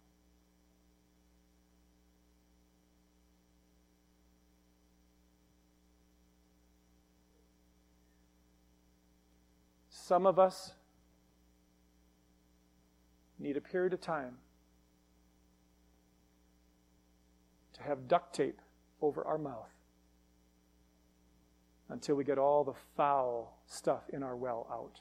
[SPEAKER 1] Some of us need a period of time to have duct tape over our mouth until we get all the foul stuff in our well out.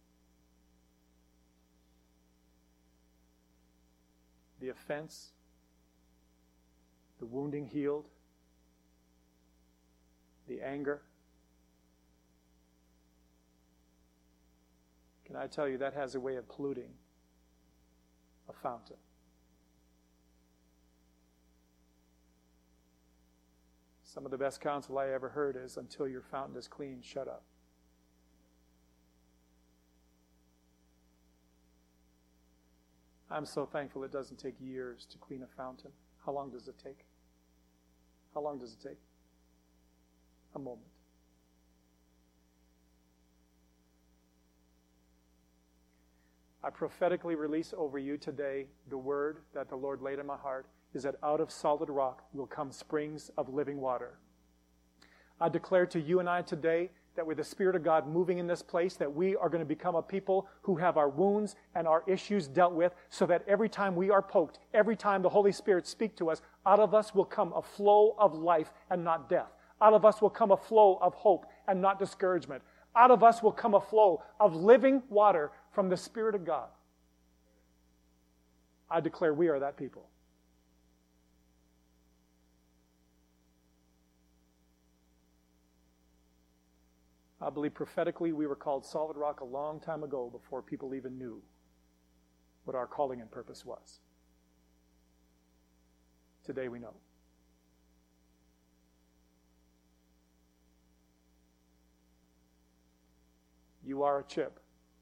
[SPEAKER 1] The offense, the wounding healed, the anger. Can I tell you, that has a way of polluting a fountain. Some of the best counsel I ever heard is, until your fountain is clean, shut up. I'm so thankful it doesn't take years to clean a fountain. How long does it take? How long does it take? A moment. I prophetically release over you today the word that the Lord laid in my heart is that out of solid rock will come springs of living water. I declare to you and I today that with the Spirit of God moving in this place, that we are going to become a people who have our wounds and our issues dealt with, so that every time we are poked, every time the Holy Spirit speaks to us, out of us will come a flow of life and not death. Out of us will come a flow of hope and not discouragement. Out of us will come a flow of living water from the Spirit of God. I declare we are that people. I believe prophetically we were called solid rock a long time ago before people even knew what our calling and purpose was. Today we know. You are a chip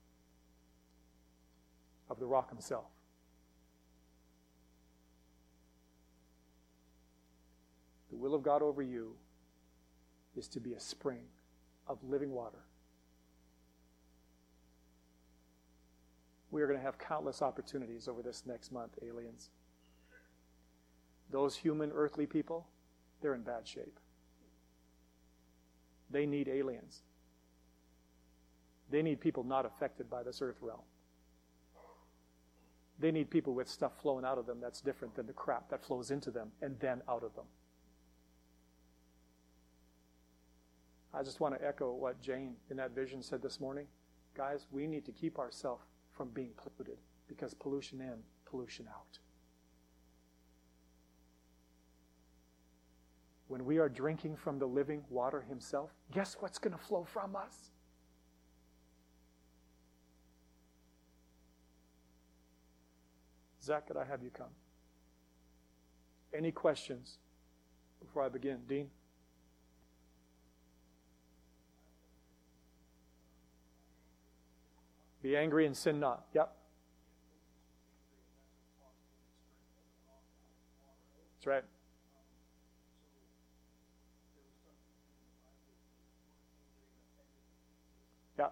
[SPEAKER 1] of the rock himself. The will of God over you is to be a spring of living water. We are going to have countless opportunities over this next month, aliens. Those human, earthly people, they're in bad shape. They need aliens. They need people not affected by this earth realm. They need people with stuff flowing out of them that's different than the crap that flows into them and then out of them. I just want to echo what Jane in that vision said this morning. Guys, we need to keep ourselves from being polluted, because pollution in, pollution out. When we are drinking from the living water himself, guess what's going to flow from us? Zach, could I have you come? Any questions before I begin? Dean? Be angry and sin not. Yep. That's right. Yep.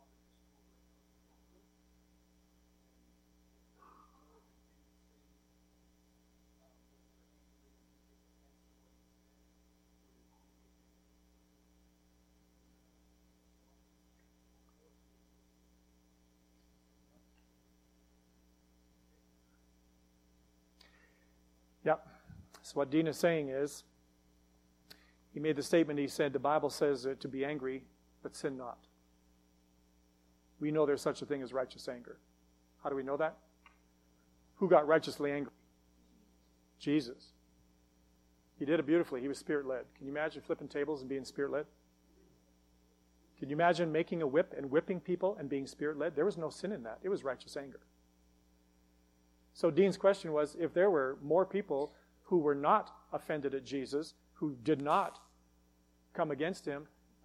[SPEAKER 1] Yep. So what Dean is saying is, he made the statement, he said, the Bible says to be angry, but sin not. We know there's such a thing as righteous anger. How do we know that? Who got righteously angry? Jesus. He did it beautifully. He was Spirit-led. Can you imagine flipping tables and being Spirit-led? Can you imagine making a whip and whipping people and being Spirit-led? There was no sin in that. It was righteous anger. So Dean's question was, if there were more people who were not offended at Jesus, who did not come against him,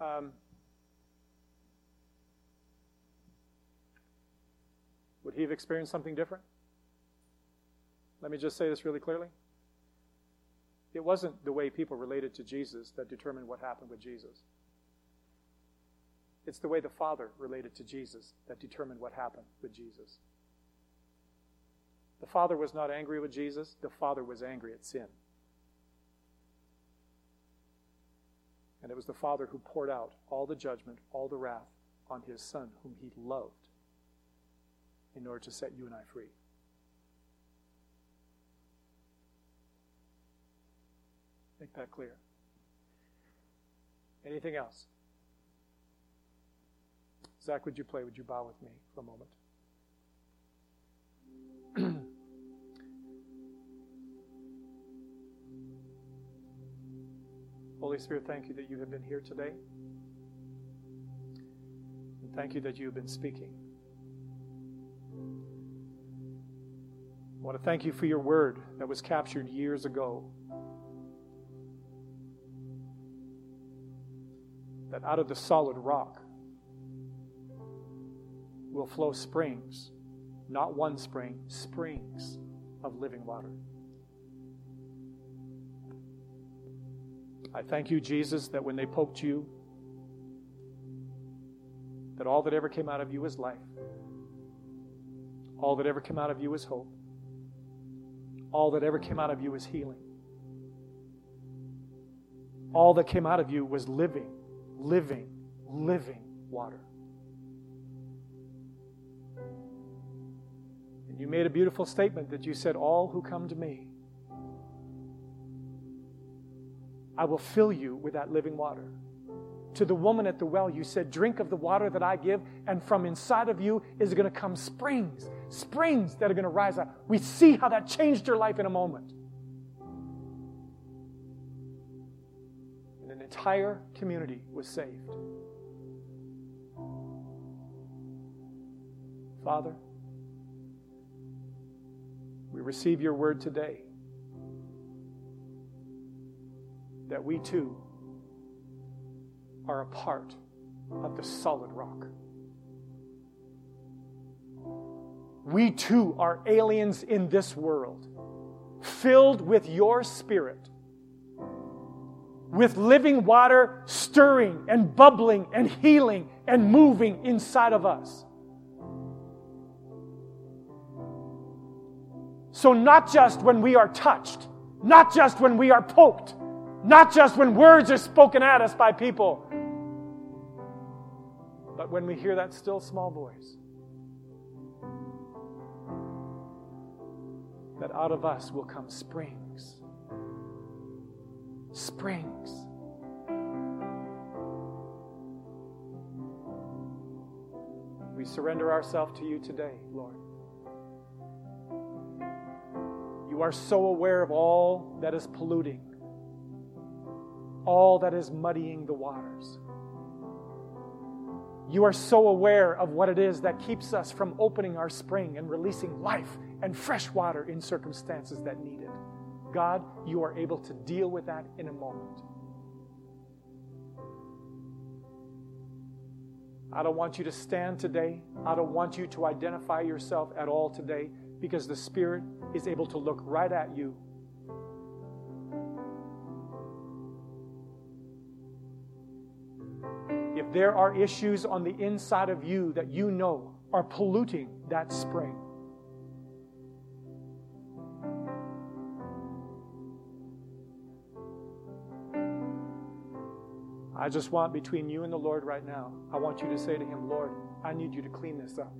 [SPEAKER 1] would he have experienced something different? Let me just say this really clearly. It wasn't the way people related to Jesus that determined what happened with Jesus. It's the way the Father related to Jesus that determined what happened with Jesus. The Father was not angry with Jesus. The Father was angry at sin. And it was the Father who poured out all the judgment, all the wrath on his Son, whom he loved, in order to set you and I free. Make that clear. Anything else? Zach, would you play? Would you bow with me for a moment? Holy Spirit, thank you that you have been here today. And thank you that you have been speaking. I want to thank you for your word that was captured years ago. That out of the solid rock will flow springs, not one spring, springs of living water. I thank you, Jesus, that when they poked you, that all that ever came out of you was life. All that ever came out of you was hope. All that ever came out of you was healing. All that came out of you was living water. And you made a beautiful statement that you said, all who come to me, I will fill you with that living water. To the woman at the well, you said, drink of the water that I give, and from inside of you is going to come springs that are going to rise up. We see how that changed her life in a moment. And an entire community was saved. Father, we receive your word today that we too are a part of the solid rock. We too are aliens in this world, filled with your Spirit, with living water stirring and bubbling and healing and moving inside of us. So not just when we are touched, not just when we are poked, not just when words are spoken at us by people, but when we hear that still small voice, that out of us will come springs. Springs. We surrender ourselves to you today, Lord. You are so aware of all that is polluting, all that is muddying the waters. You are so aware of what it is that keeps us from opening our spring and releasing life and fresh water in circumstances that need it. God, you are able to deal with that in a moment. I don't want you to stand today. I don't want you to identify yourself at all today, because the Spirit is able to look right at you. If there are issues on the inside of you that you know are polluting that spring, I just want, between you and the Lord right now, I want you to say to Him, Lord, I need you to clean this up.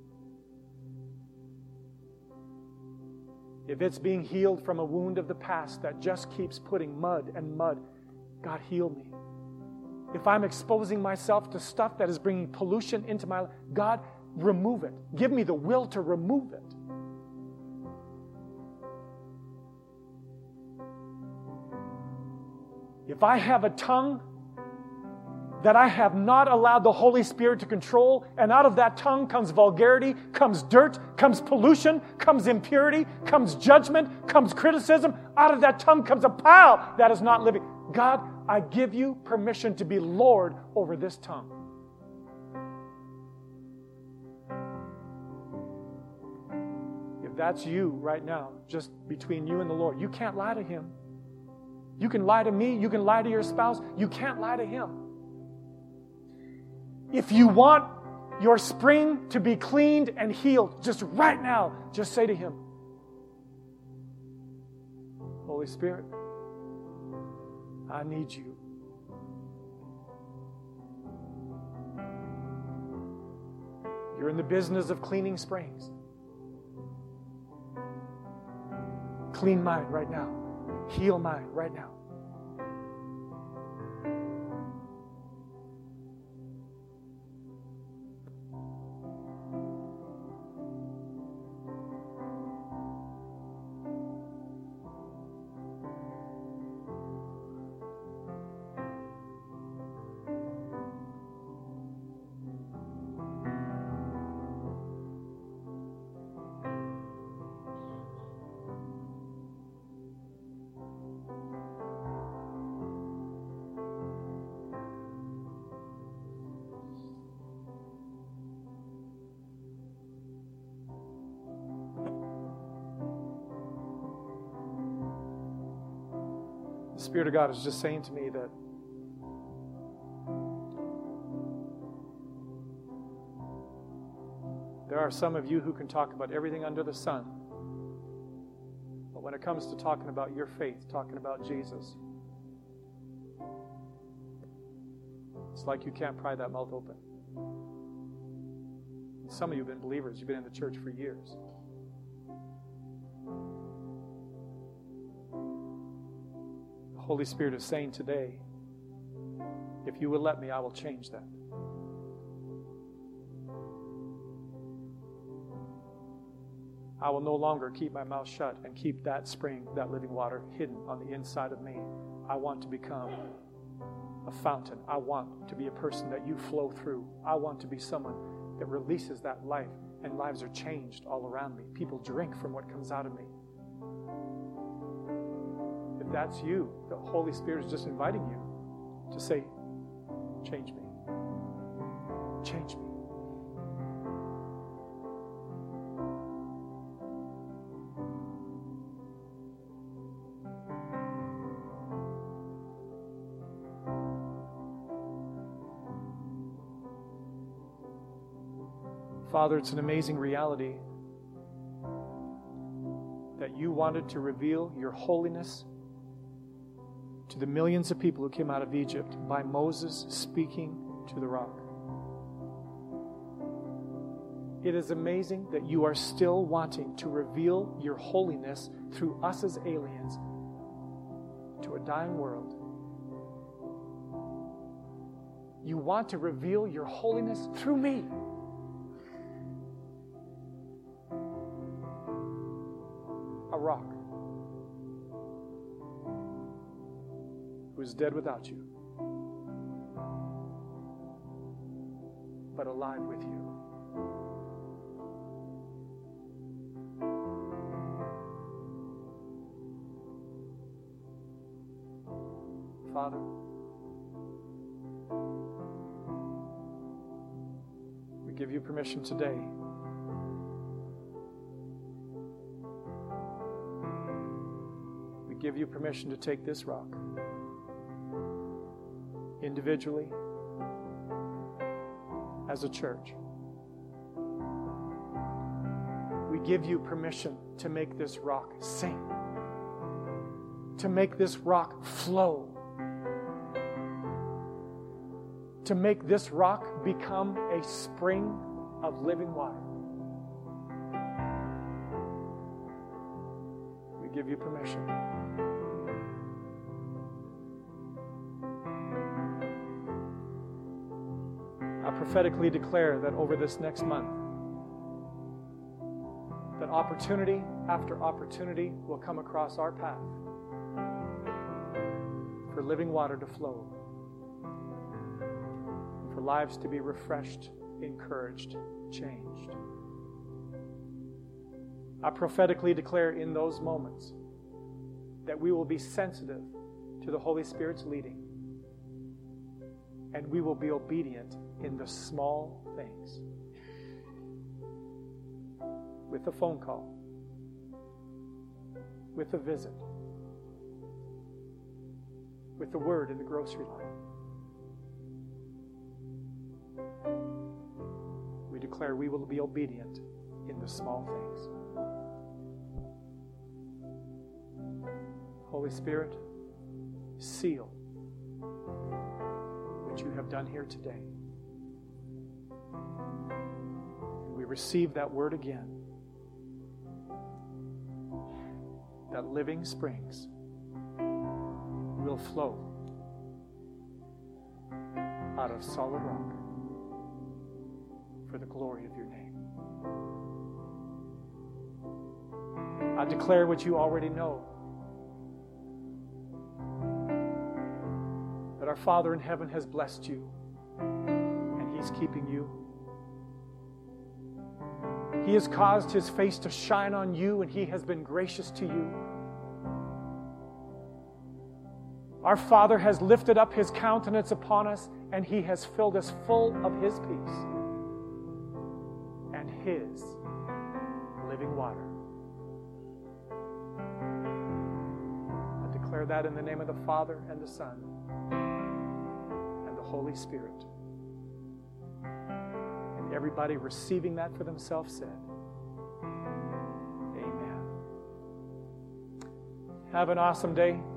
[SPEAKER 1] If it's being healed from a wound of the past that just keeps putting mud and mud, God, heal me. If I'm exposing myself to stuff that is bringing pollution into my life, God, remove it. Give me the will to remove it. If I have a tongue that I have not allowed the Holy Spirit to control, and out of that tongue comes vulgarity, comes dirt, comes pollution, comes impurity, comes judgment, comes criticism, out of that tongue comes a pile that is not living. God, I give you permission to be Lord over this tongue. If that's you right now, just between you and the Lord, you can't lie to Him. You can lie to me, you can lie to your spouse, you can't lie to Him. If you want your spring to be cleaned and healed, just right now, just say to Him, Holy Spirit, I need you. You're in the business of cleaning springs. Clean mine right now. Heal mine right now. The Spirit of God is just saying to me that there are some of you who can talk about everything under the sun, but when it comes to talking about your faith, talking about Jesus, it's like you can't pry that mouth open. Some of you have been believers. You've been in the church for years. The Holy Spirit is saying today, if you will let me, I will change that. I will no longer keep my mouth shut and keep that spring, that living water, hidden on the inside of me. I want to become a fountain. I want to be a person that you flow through. I want to be someone that releases that life, and lives are changed all around me. People drink from what comes out of me. If that's you, the Holy Spirit is just inviting you to say, change me. Change me. Father, it's an amazing reality that you wanted to reveal your holiness to the millions of people who came out of Egypt by Moses speaking to the rock. It is amazing that you are still wanting to reveal your holiness through us as aliens to a dying world. You want to reveal your holiness through me. A rock who is dead without you, but alive with you. Father, we give you permission today give you permission to take this rock individually, as a church. We give you permission to make this rock sing, to make this rock flow, to make this rock become a spring of living water. We give you permission. I prophetically declare that over this next month, that opportunity after opportunity will come across our path for living water to flow, for lives to be refreshed, encouraged, changed. I prophetically declare in those moments that we will be sensitive to the Holy Spirit's leading, and we will be obedient in the small things. With a phone call, with a visit, with the word in the grocery line. We declare we will be obedient in the small things. Holy Spirit, seal what you have done here today. And we receive that word again, that living springs will flow out of solid rock for the glory of your name. I declare what you already know, that our Father in heaven has blessed you and He's keeping you. He has caused His face to shine on you and He has been gracious to you. Our Father has lifted up His countenance upon us and He has filled us full of His peace and His living water. I declare that in the name of the Father and the Son and the Holy Spirit. And everybody receiving that for themselves said, Amen. Have an awesome day.